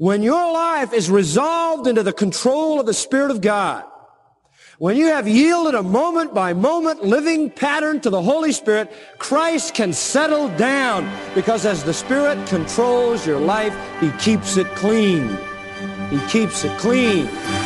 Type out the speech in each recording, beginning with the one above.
When your life is resolved into the control of the Spirit of God, when you have yielded a moment-by-moment living pattern to the Holy Spirit, Christ can settle down, because as the Spirit controls your life, He keeps it clean. He keeps it clean.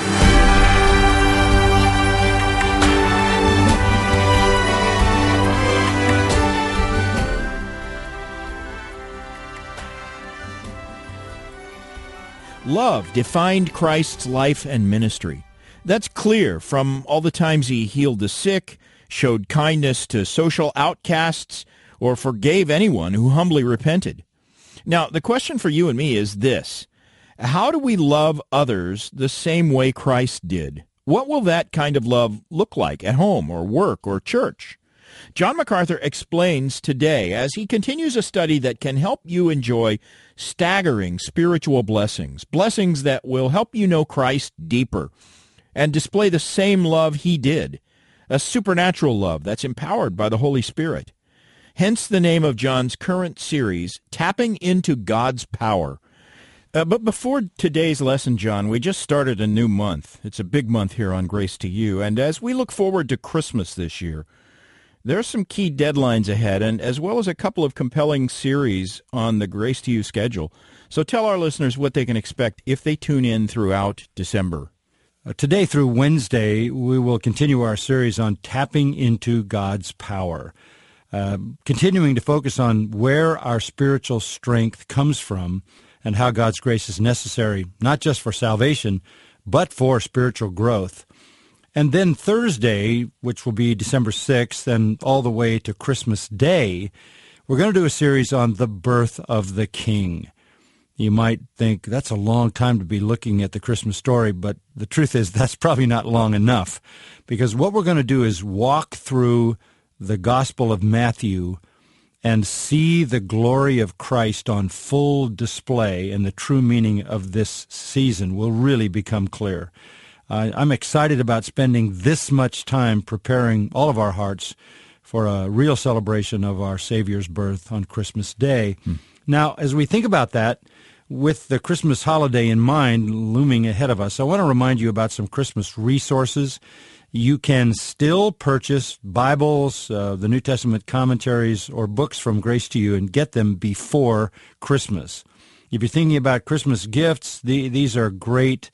Love defined Christ's life and ministry. That's clear from all the times He healed the sick, showed kindness to social outcasts, or forgave anyone who humbly repented. Now, the question for you and me is this: how do we love others the same way Christ did? What will that kind of love look like at home or work or church? John MacArthur explains today as he continues a study that can help you enjoy staggering spiritual blessings, blessings that will help you know Christ deeper and display the same love He did, a supernatural love that's empowered by the Holy Spirit. Hence the name of John's current series, Tapping into God's Power. But before today's lesson, John, we just started a new month. It's a big month here on Grace to You, and as we look forward to Christmas this year, there are some key deadlines ahead, and as well as a couple of compelling series on the Grace to You schedule. So tell our listeners what they can expect if they tune in throughout December. Today through Wednesday, we will continue our series on tapping into God's power, continuing to focus on where our spiritual strength comes from and how God's grace is necessary, not just for salvation, but for spiritual growth. And then Thursday, which will be December 6th, and all the way to Christmas Day, we're going to do a series on the birth of the King. You might think that's a long time to be looking at the Christmas story, but the truth is that's probably not long enough, because what we're going to do is walk through the Gospel of Matthew and see the glory of Christ on full display, and the true meaning of this season will really become clear. I'm excited about spending this much time preparing all of our hearts for a real celebration of our Savior's birth on Christmas Day. Now, as we think about that, with the Christmas holiday in mind looming ahead of us, I want to remind you about some Christmas resources. You can still purchase Bibles, the New Testament commentaries, or books from Grace to You and get them before Christmas. If you're thinking about Christmas gifts, these are great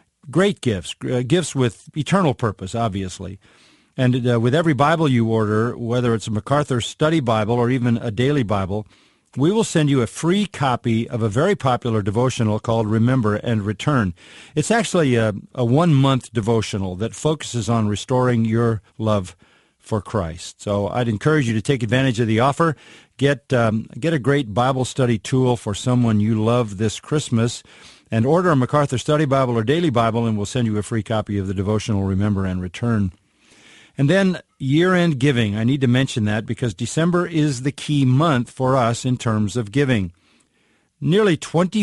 gifts, gifts with eternal purpose, obviously. And with every Bible you order, whether it's a MacArthur Study Bible or even a daily Bible, we will send you a free copy of a very popular devotional called Remember and Return. It's actually a 1-month devotional that focuses on restoring your love for Christ. So I'd encourage you to take advantage of the offer. Get a great Bible study tool for someone you love this Christmas, and order a MacArthur Study Bible or daily Bible, and we'll send you a free copy of the devotional Remember and Return. And then year-end giving. I need to mention that because December is the key month for us in terms of giving. Nearly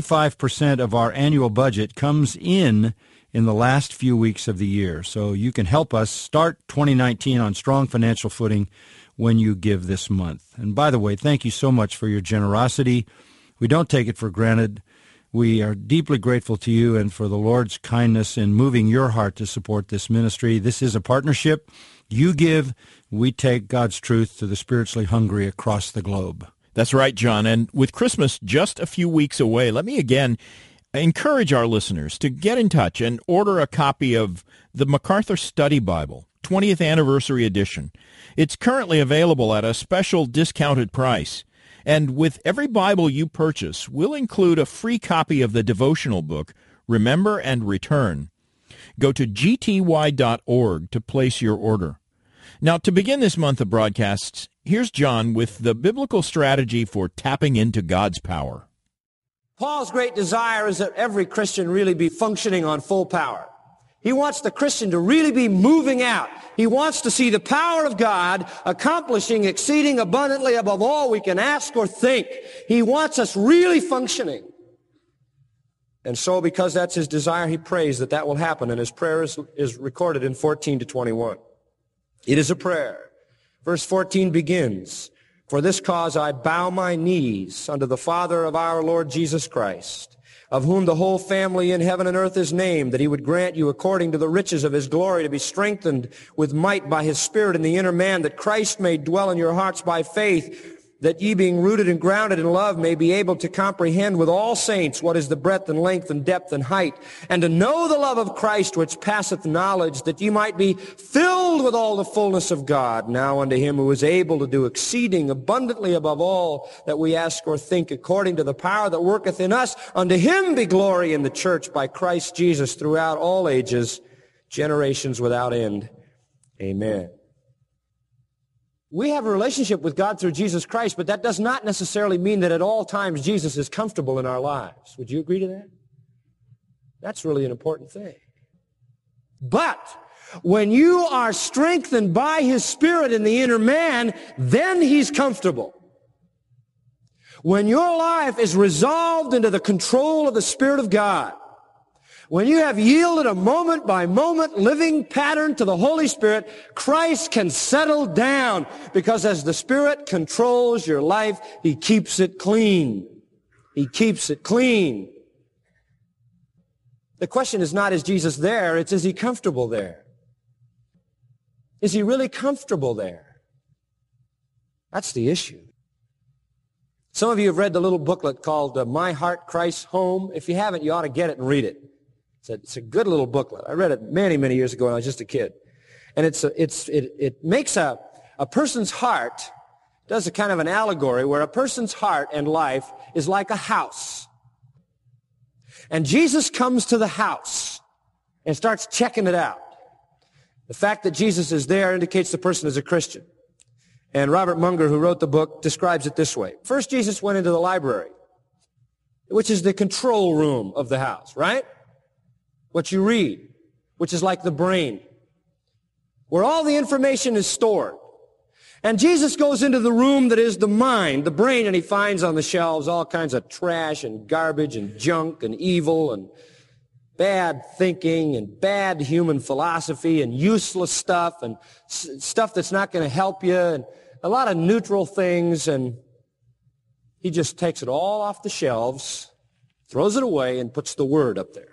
25% of our annual budget comes in the last few weeks of the year. So you can help us start 2019 on strong financial footing when you give this month. And by the way, thank you so much for your generosity. We don't take it for granted. We are deeply grateful to you and for the Lord's kindness in moving your heart to support this ministry. This is a partnership. You give, we take God's truth to the spiritually hungry across the globe. That's right, John. And with Christmas just a few weeks away, let me again encourage our listeners to get in touch and order a copy of the MacArthur Study Bible, 20th Anniversary Edition. It's currently available at a special discounted price. And with every Bible you purchase, we'll include a free copy of the devotional book, Remember and Return. Go to gty.org to place your order. Now, to begin this month of broadcasts, here's John with the biblical strategy for tapping into God's power. Paul's great desire is that every Christian really be functioning on full power. He wants the Christian to really be moving out. He wants to see the power of God accomplishing exceeding abundantly above all we can ask or think. He wants us really functioning. And so because that's his desire, he prays that that will happen. And his prayer is recorded in 14 to 21. It is a prayer. Verse 14 begins, "For this cause I bow my knees unto the Father of our Lord Jesus Christ, of whom the whole family in heaven and earth is named, that he would grant you according to the riches of his glory to be strengthened with might by his Spirit in the inner man, that Christ may dwell in your hearts by faith, that ye being rooted and grounded in love may be able to comprehend with all saints what is the breadth and length and depth and height, and to know the love of Christ which passeth knowledge, that ye might be filled with all the fullness of God. Now unto him who is able to do exceeding abundantly above all that we ask or think, according to the power that worketh in us, unto him be glory in the church by Christ Jesus throughout all ages, generations without end. Amen. We have a relationship with God through Jesus Christ, but that does not necessarily mean that at all times Jesus is comfortable in our lives. Would you agree to that? That's really an important thing. But when you are strengthened by his Spirit in the inner man, then he's comfortable. When your life is resolved into the control of the Spirit of God, when you have yielded a moment-by-moment living pattern to the Holy Spirit, Christ can settle down, because as the Spirit controls your life, he keeps it clean. He keeps it clean. The question is not, is Jesus there? It's, is he comfortable there? Is he really comfortable there? That's the issue. Some of you have read the little booklet called My Heart, Christ's Home. If you haven't, you ought to get it and read it. It's a good little booklet. I read it many, many years ago when I was just a kid. And it makes a person's heart, does a kind of an allegory where a person's heart and life is like a house. And Jesus comes to the house and starts checking it out. The fact that Jesus is there indicates the person is a Christian. And Robert Munger, who wrote the book, describes it this way. First, Jesus went into the library, which is the control room of the house, right? What you read, which is like the brain, where all the information is stored. And Jesus goes into the room that is the mind, the brain, and he finds on the shelves all kinds of trash and garbage and junk and evil and bad thinking and bad human philosophy and useless stuff and stuff that's not going to help you and a lot of neutral things. And he just takes it all off the shelves, throws it away, and puts the Word up there.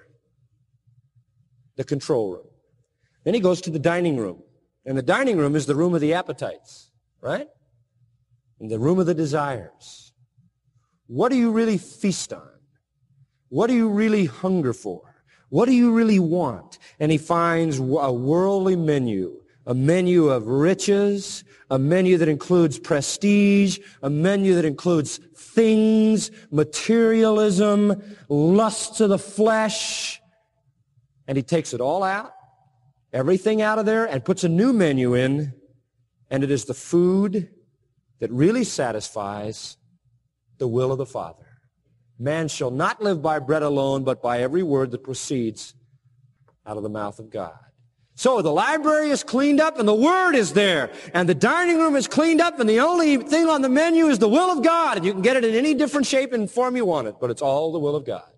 The control room. Then he goes to the dining room. And the dining room is the room of the appetites, right? And the room of the desires. What do you really feast on? What do you really hunger for? What do you really want? And he finds a worldly menu, a menu of riches, a menu that includes prestige, a menu that includes things, materialism, lusts of the flesh. And he takes it all out, everything out of there, and puts a new menu in, and it is the food that really satisfies the will of the Father. Man shall not live by bread alone, but by every word that proceeds out of the mouth of God. So the library is cleaned up, and the Word is there, and the dining room is cleaned up, and the only thing on the menu is the will of God, and you can get it in any different shape and form you want it, but it's all the will of God.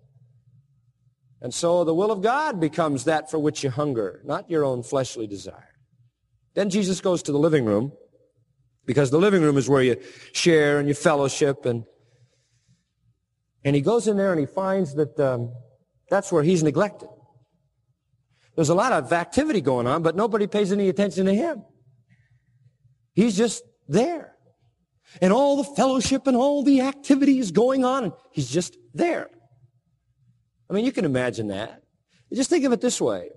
And so the will of God becomes that for which you hunger, not your own fleshly desire. Then Jesus goes to the living room, because the living room is where you share and you fellowship. And he goes in there and he finds that that's where he's neglected. There's a lot of activity going on, but nobody pays any attention to him. He's just there. And all the fellowship and all the activity is going on, and he's just there. I mean, you can imagine that. Just think of it this way.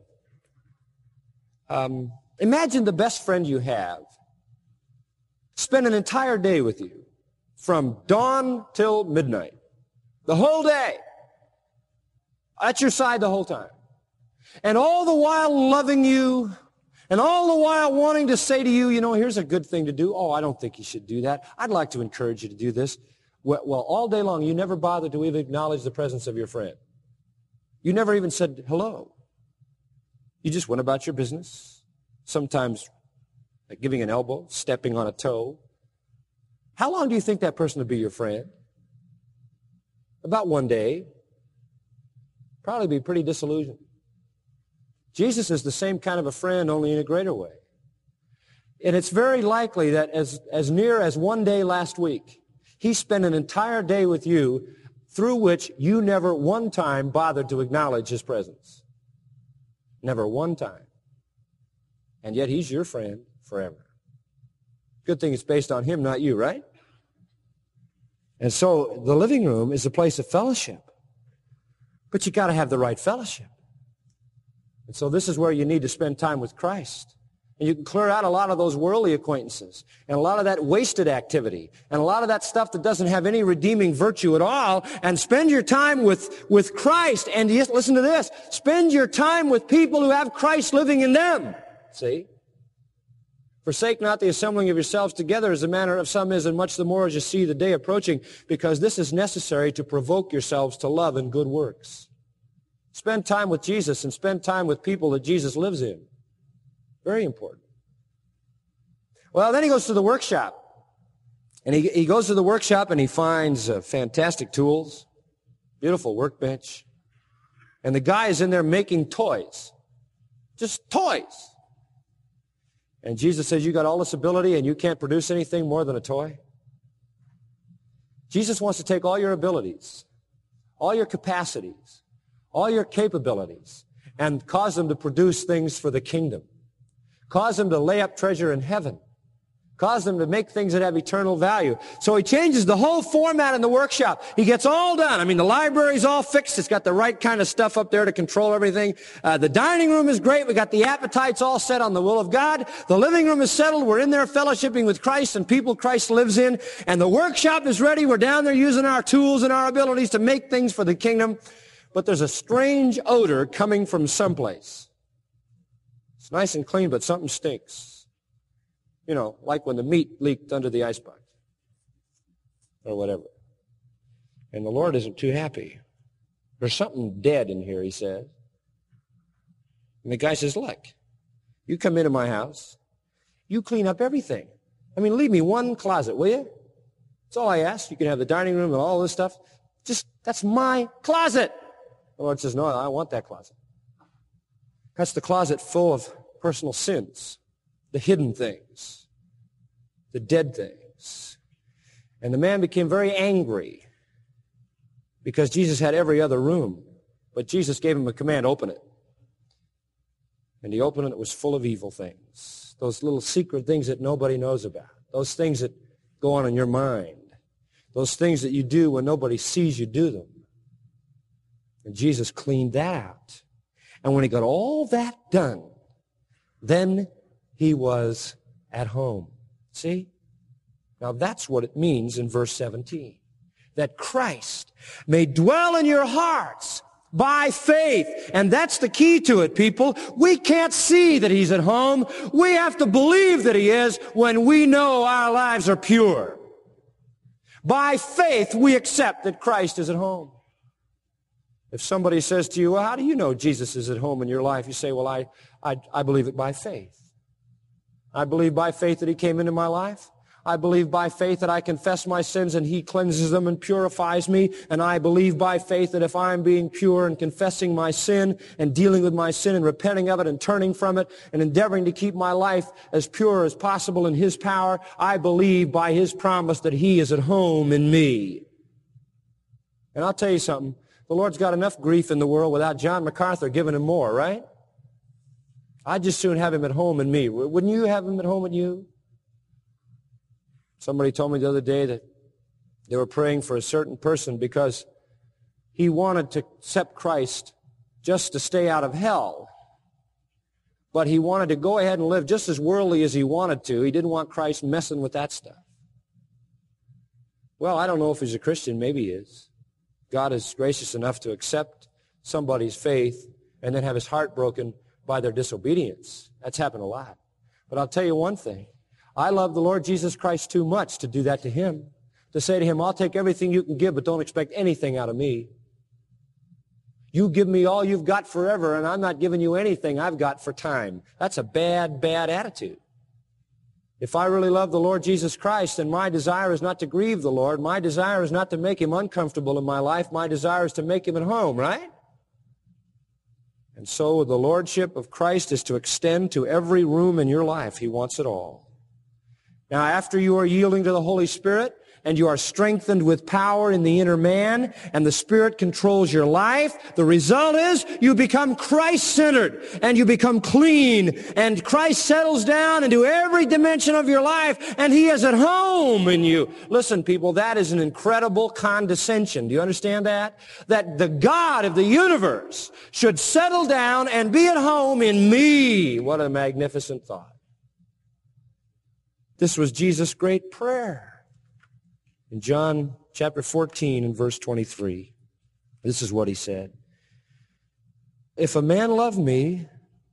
Imagine the best friend you have spend an entire day with you from dawn till midnight, the whole day, at your side the whole time, and all the while loving you, and all the while wanting to say to you, you know, here's a good thing to do. Oh, I don't think you should do that. I'd like to encourage you to do this. Well, all day long, you never bothered to even acknowledge the presence of your friend. You never even said hello. You just went about your business, sometimes like giving an elbow, stepping on a toe. How long do you think that person would be your friend? About one day. Probably be pretty disillusioned. Jesus is the same kind of a friend, only in a greater way. And it's very likely that as near as one day last week, he spent an entire day with you through which you never one time bothered to acknowledge his presence. Never one time. And yet he's your friend forever. Good thing it's based on him, not you, right? And so the living room is a place of fellowship. But you got to have the right fellowship. And so this is where you need to spend time with Christ. And you can clear out a lot of those worldly acquaintances and a lot of that wasted activity and a lot of that stuff that doesn't have any redeeming virtue at all, and spend your time with Christ. And listen to this. Spend your time with people who have Christ living in them. See? Forsake not the assembling of yourselves together as the manner of some is, and much the more as you see the day approaching, because this is necessary to provoke yourselves to love and good works. Spend time with Jesus and spend time with people that Jesus lives in. Very important. Well, then he goes to the workshop. And he goes to the workshop and he finds fantastic tools, beautiful workbench. And the guy is in there making toys. Just toys. And Jesus says, you got all this ability and you can't produce anything more than a toy? Jesus wants to take all your abilities, all your capacities, all your capabilities, and cause them to produce things for the kingdom. Cause them to lay up treasure in heaven. Cause them to make things that have eternal value. So he changes the whole format in the workshop. He gets all done. I mean, the library's all fixed. It's got the right kind of stuff up there to control everything. The dining room is great. We got the appetites all set on the will of God. The living room is settled. We're in there fellowshipping with Christ and people Christ lives in. And the workshop is ready. We're down there using our tools and our abilities to make things for the kingdom. But there's a strange odor coming from someplace. It's nice and clean, but something stinks. You know, like when the meat leaked under the icebox or whatever. And the Lord isn't too happy. There's something dead in here, he says. And the guy says, look, you come into my house, you clean up everything. I mean, leave me one closet, will you? That's all I ask. You can have the dining room and all this stuff. Just, that's my closet. The Lord says, no, I want that closet. That's the closet full of personal sins. The hidden things, the dead things. And the man became very angry because Jesus had every other room. But Jesus gave him a command, open it. And he opened it, it was full of evil things. Those little secret things that nobody knows about. Those things that go on in your mind. Those things that you do when nobody sees you do them. And Jesus cleaned that out. And when he got all that done, then he was at home. See? Now that's what it means in verse 17. That Christ may dwell in your hearts by faith. And that's the key to it, people. We can't see that he's at home. We have to believe that he is when we know our lives are pure. By faith, we accept that Christ is at home. If somebody says to you, well, how do you know Jesus is at home in your life? You say, well, I believe it by faith. I believe by faith that he came into my life. I believe by faith that I confess my sins and he cleanses them and purifies me. And I believe by faith that if I'm being pure and confessing my sin and dealing with my sin and repenting of it and turning from it and endeavoring to keep my life as pure as possible in his power, I believe by his promise that he is at home in me. And I'll tell you something. The Lord's got enough grief in the world without John MacArthur giving him more, right? I'd just soon have him at home in me. Wouldn't you have him at home in you? Somebody told me the other day that they were praying for a certain person because he wanted to accept Christ just to stay out of hell. But he wanted to go ahead and live just as worldly as he wanted to. He didn't want Christ messing with that stuff. Well, I don't know if he's a Christian. Maybe he is. God is gracious enough to accept somebody's faith and then have his heart broken by their disobedience. That's happened a lot. But I'll tell you one thing. I love the Lord Jesus Christ too much to do that to him. To say to him, I'll take everything you can give, but don't expect anything out of me. You give me all you've got forever, and I'm not giving you anything I've got for time. That's a bad, bad attitude. If I really love the Lord Jesus Christ, then my desire is not to grieve the Lord. My desire is not to make him uncomfortable in my life. My desire is to make him at home, right? And so the lordship of Christ is to extend to every room in your life. He wants it all. Now, after you are yielding to the Holy Spirit, and you are strengthened with power in the inner man, and the Spirit controls your life, the result is you become Christ-centered, and you become clean, and Christ settles down into every dimension of your life, and He is at home in you. Listen, people, that is an incredible condescension. Do you understand that? That the God of the universe should settle down and be at home in me. What a magnificent thought. This was Jesus' great prayer. In John chapter 14 and verse 23, this is what He said. If a man love me,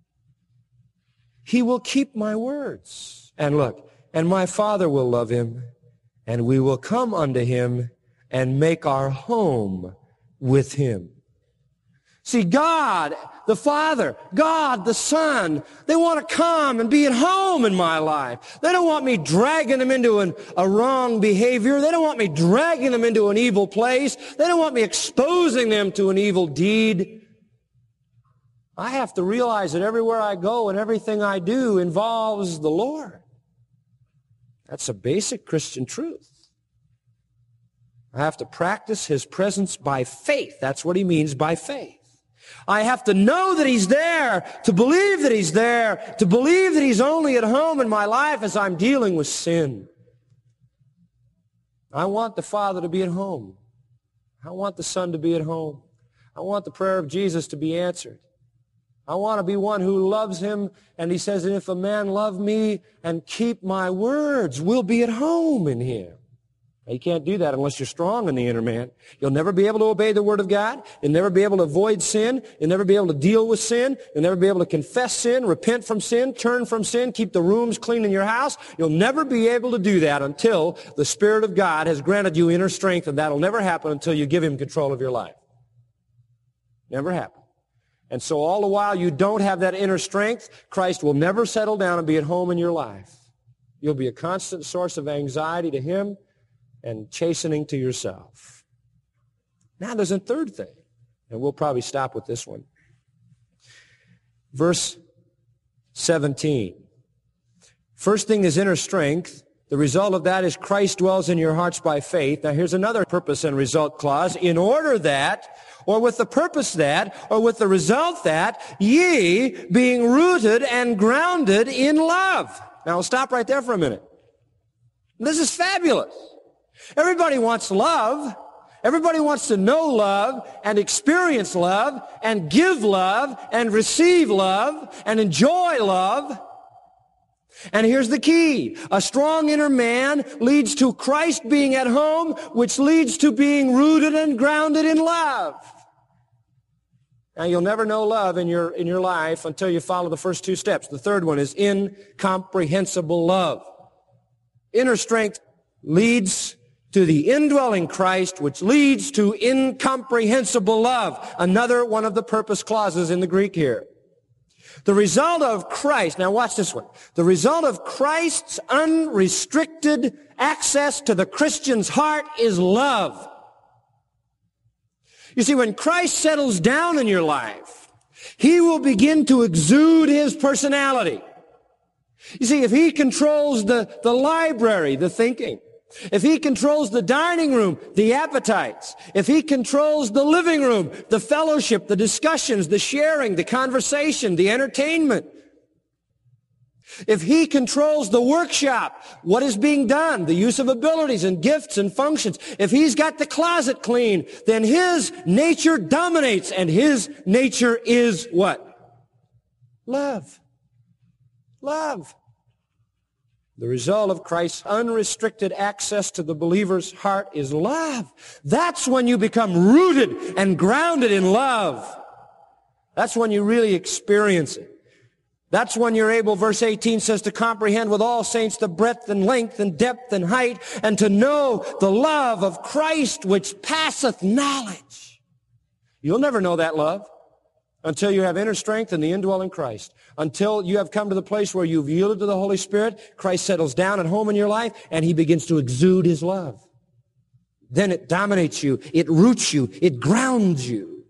he will keep my words. And look, and my Father will love him, and we will come unto him and make our home with him. See, God, the Father, God, the Son, they want to come and be at home in my life. They don't want me dragging them into a wrong behavior. They don't want me dragging them into an evil place. They don't want me exposing them to an evil deed. I have to realize that everywhere I go and everything I do involves the Lord. That's a basic Christian truth. I have to practice His presence by faith. That's what He means by faith. I have to know that He's there, to believe that He's there, to believe that He's only at home in my life as I'm dealing with sin. I want the Father to be at home. I want the Son to be at home. I want the prayer of Jesus to be answered. I want to be one who loves Him, and He says, and if a man love me and keep my words, we'll be at home in Him. You can't do that unless you're strong in the inner man. You'll never be able to obey the Word of God. You'll never be able to avoid sin. You'll never be able to deal with sin. You'll never be able to confess sin, repent from sin, turn from sin, keep the rooms clean in your house. You'll never be able to do that until the Spirit of God has granted you inner strength, and that'll never happen until you give Him control of your life. Never happen. And so all the while you don't have that inner strength, Christ will never settle down and be at home in your life. You'll be a constant source of anxiety to Him and chastening to yourself. Now there's a third thing, and we'll probably stop with this one. Verse 17. First thing is inner strength. The result of that is Christ dwells in your hearts by faith. Now here's another purpose and result clause. In order that, or with the purpose that, or with the result that, ye being rooted and grounded in love. Now I'll stop right there for a minute. This is fabulous. Everybody wants love. Everybody wants to know love and experience love and give love and receive love and enjoy love. And here's the key. A strong inner man leads to Christ being at home, which leads to being rooted and grounded in love. Now, you'll never know love in your life until you follow the first two steps. The third one is incomprehensible love. Inner strength leads to the indwelling Christ, which leads to incomprehensible love. Another one of the purpose clauses in the Greek here. The result of Christ, now watch this one. The result of Christ's unrestricted access to the Christian's heart is love. You see, when Christ settles down in your life, He will begin to exude His personality. You see, if He controls the library, the thinking, if He controls the dining room, the appetites, if He controls the living room, the fellowship, the discussions, the sharing, the conversation, the entertainment, if He controls the workshop, what is being done, the use of abilities and gifts and functions, if He's got the closet clean, then His nature dominates, and His nature is what? Love. Love. The result of Christ's unrestricted access to the believer's heart is love. That's when you become rooted and grounded in love. That's when you really experience it. That's when you're able, verse 18 says, to comprehend with all saints the breadth and length and depth and height, and to know the love of Christ which passeth knowledge. You'll never know that love until you have inner strength in the indwelling Christ. Until you have come to the place where you've yielded to the Holy Spirit, Christ settles down at home in your life, and He begins to exude His love. Then it dominates you, it roots you, it grounds you.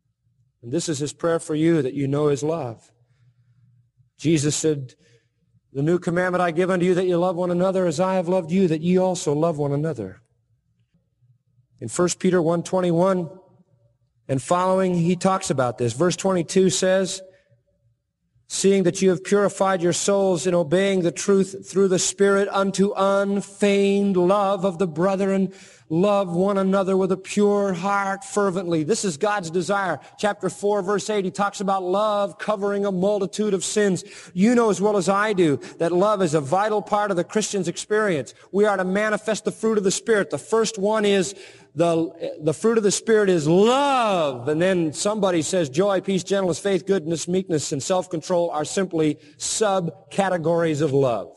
And this is His prayer for you, that you know His love. Jesus said, The new commandment I give unto you, that you love one another as I have loved you, that ye also love one another. In 1 Peter 1:21 and following, he talks about this. Verse 22 says, seeing that you have purified your souls in obeying the truth through the Spirit unto unfeigned love of the brethren, love one another with a pure heart fervently. This is God's desire. Chapter 4, verse 8, he talks about love covering a multitude of sins. You know as well as I do that love is a vital part of the Christian's experience. We are to manifest the fruit of the Spirit. The first one is the fruit of the Spirit is love. And then somebody says joy, peace, gentleness, faith, goodness, meekness, and self-control are simply subcategories of love.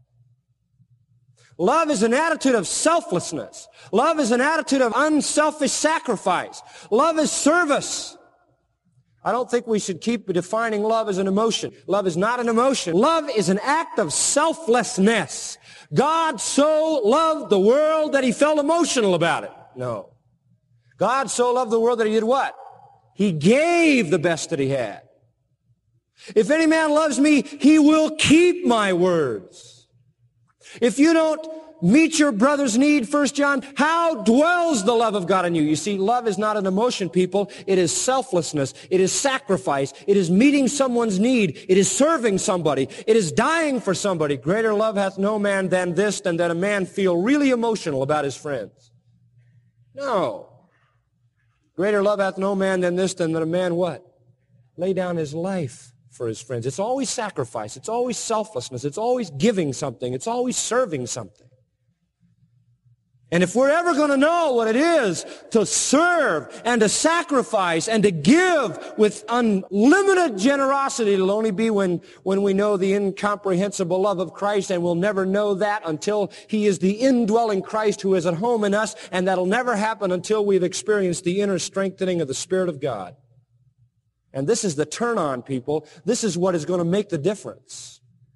Love is an attitude of selflessness. Love is an attitude of unselfish sacrifice. Love is service. I don't think we should keep defining love as an emotion. Love is not an emotion. Love is an act of selflessness. God so loved the world that he felt emotional about it. No. God so loved the world that he did what? He gave the best that he had. If any man loves me, he will keep my words. If you don't meet your brother's need, 1 John, how dwells the love of God in you? You see, love is not an emotion, people. It is selflessness. It is sacrifice. It is meeting someone's need. It is serving somebody. It is dying for somebody. Greater love hath no man than this, than that a man feel really emotional about his friends. No. Greater love hath no man than this, than that a man what? Lay down his life for his friends. It's always sacrifice. It's always selflessness. It's always giving something. It's always serving something. And if we're ever going to know what it is to serve and to sacrifice and to give with unlimited generosity, it'll only be when we know the incomprehensible love of Christ, and we'll never know that until he is the indwelling Christ who is at home in us, and that'll never happen until we've experienced the inner strengthening of the Spirit of God. And this is the turn-on, people. This is what is going to make the difference.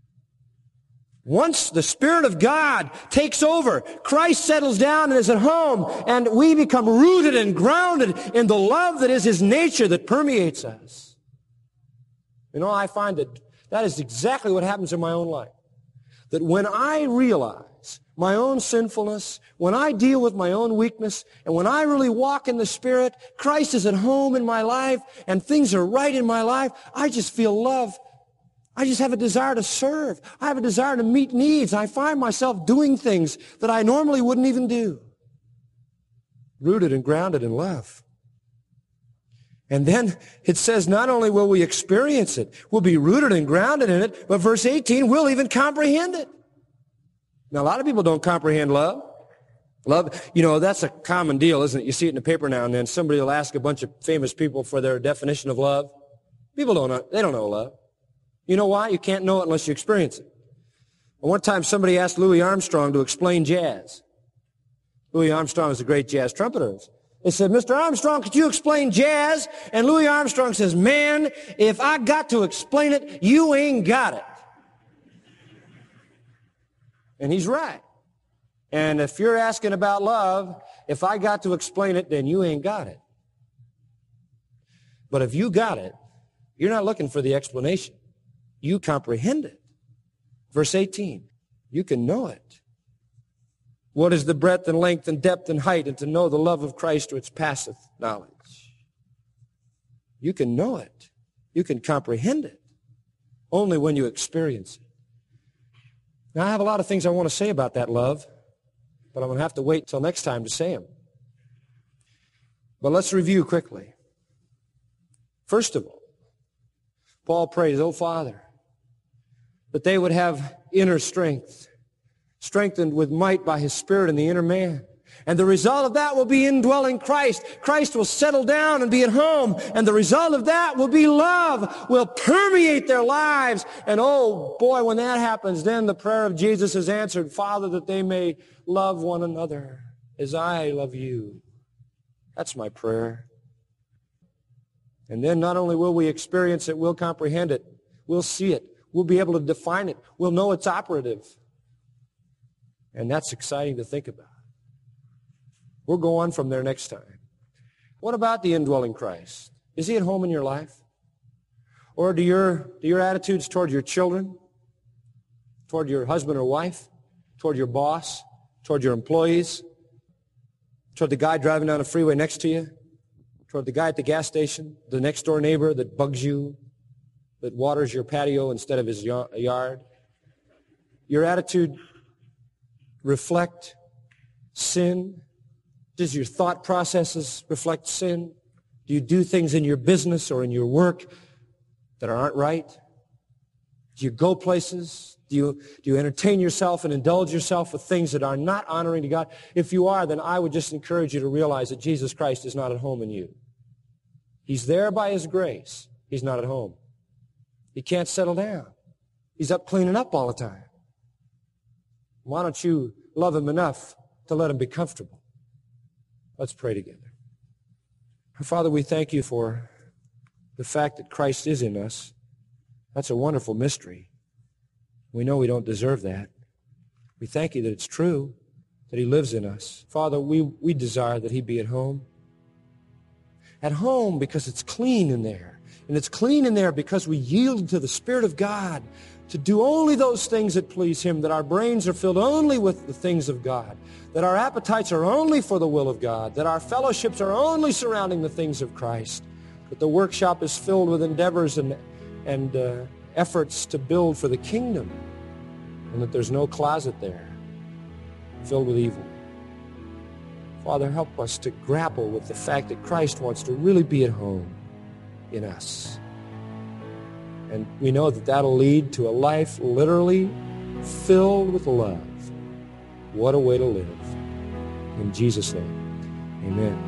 Once the Spirit of God takes over, Christ settles down and is at home, and we become rooted and grounded in the love that is his nature that permeates us. You know, I find that is exactly what happens in my own life. That when I realize my own sinfulness, when I deal with my own weakness, and when I really walk in the Spirit, Christ is at home in my life, and things are right in my life, I just feel love. I just have a desire to serve. I have a desire to meet needs. I find myself doing things that I normally wouldn't even do. Rooted and grounded in love. And then it says not only will we experience it, we'll be rooted and grounded in it, but verse 18, we'll even comprehend it. Now, a lot of people don't comprehend love. Love, you know, that's a common deal, isn't it? You see it in the paper now and then. Somebody will ask a bunch of famous people for their definition of love. People don't know, they don't know love. You know why? You can't know it unless you experience it. Well, one time somebody asked Louis Armstrong to explain jazz. Louis Armstrong is a great jazz trumpeter. They said, Mr. Armstrong, could you explain jazz? And Louis Armstrong says, man, if I got to explain it, you ain't got it. And he's right. And if you're asking about love, if I got to explain it, then you ain't got it. But if you got it, you're not looking for the explanation. You comprehend it. Verse 18, you can know it. What is the breadth and length and depth and height, and to know the love of Christ which passeth knowledge? You can know it. You can comprehend it only when you experience it. Now, I have a lot of things I want to say about that love, but I'm going to have to wait till next time to say them. But let's review quickly. First of all, Paul prays, "Oh, Father, that they would have inner strength, strengthened with might by his Spirit in the inner man. And the result of that will be indwelling Christ. Christ will settle down and be at home. And the result of that will be love, will permeate their lives. And oh, boy, when that happens, then the prayer of Jesus is answered. Father, that they may love one another as I love you. That's my prayer. And then not only will we experience it, we'll comprehend it. We'll see it. We'll be able to define it. We'll know it's operative. And that's exciting to think about. We'll go on from there next time. What about the indwelling Christ? Is he at home in your life? Or do your attitudes toward your children, toward your husband or wife, toward your boss, toward your employees, toward the guy driving down the freeway next to you, toward the guy at the gas station, the next door neighbor that bugs you, that waters your patio instead of his yard? Your attitude reflect sin? Does your thought processes reflect sin? Do you do things in your business or in your work that aren't right? Do you go places? Do you entertain yourself and indulge yourself with things that are not honoring to God? If you are, then I would just encourage you to realize that Jesus Christ is not at home in you. He's there by His grace. He's not at home. He can't settle down. He's up cleaning up all the time. Why don't you love Him enough to let Him be comfortable? Let's pray together. Father, we thank You for the fact that Christ is in us. That's a wonderful mystery. We know we don't deserve that. We thank You that it's true, that He lives in us. Father, we desire that He be at home. At home because it's clean in there. And it's clean in there because we yield to the Spirit of God to do only those things that please Him, that our brains are filled only with the things of God, that our appetites are only for the will of God, that our fellowships are only surrounding the things of Christ, that the workshop is filled with endeavors and efforts to build for the kingdom, and that there's no closet there filled with evil. Father, help us to grapple with the fact that Christ wants to really be at home in us. And we know that that'll lead to a life literally filled with love. What a way to live. In Jesus' name, amen.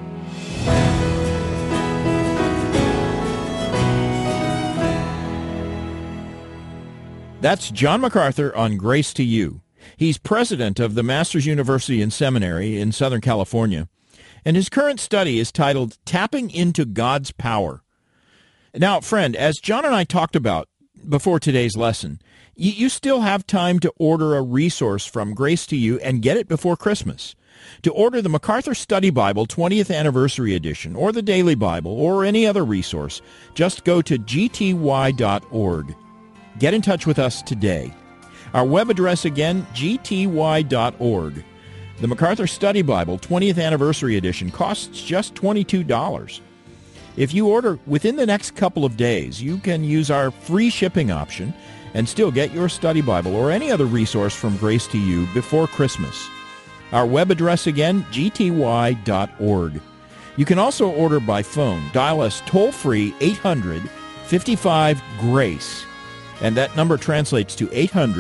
That's John MacArthur on Grace to You. He's president of the Masters University and Seminary in Southern California, and his current study is titled Tapping into God's Power. Now, friend, as John and I talked about before today's lesson, you still have time to order a resource from Grace to You and get it before Christmas. To order the MacArthur Study Bible 20th Anniversary Edition or the Daily Bible or any other resource, just go to gty.org. Get in touch with us today. Our web address again, gty.org. The MacArthur Study Bible 20th Anniversary Edition costs just $22. If you order within the next couple of days, you can use our free shipping option and still get your study Bible or any other resource from Grace to You before Christmas. Our web address again, gty.org. You can also order by phone. Dial us toll-free 800-55-GRACE. And that number translates to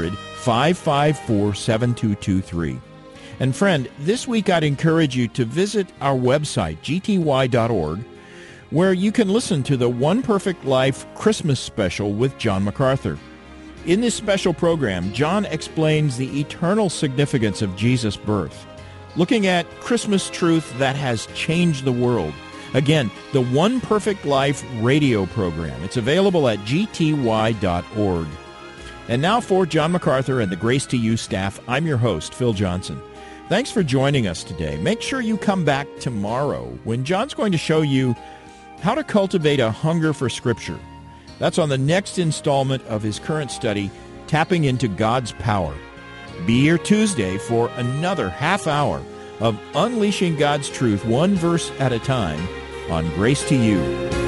800-554-7223. And friend, this week I'd encourage you to visit our website, gty.org, where you can listen to the One Perfect Life Christmas special with John MacArthur. In this special program, John explains the eternal significance of Jesus' birth, looking at Christmas truth that has changed the world. Again, the One Perfect Life radio program. It's available at gty.org. And now for John MacArthur and the Grace to You staff, I'm your host, Phil Johnson. Thanks for joining us today. Make sure you come back tomorrow when John's going to show you how to cultivate a hunger for Scripture. That's on the next installment of his current study, Tapping into God's Power. Be here Tuesday for another half hour of unleashing God's truth one verse at a time on Grace to You.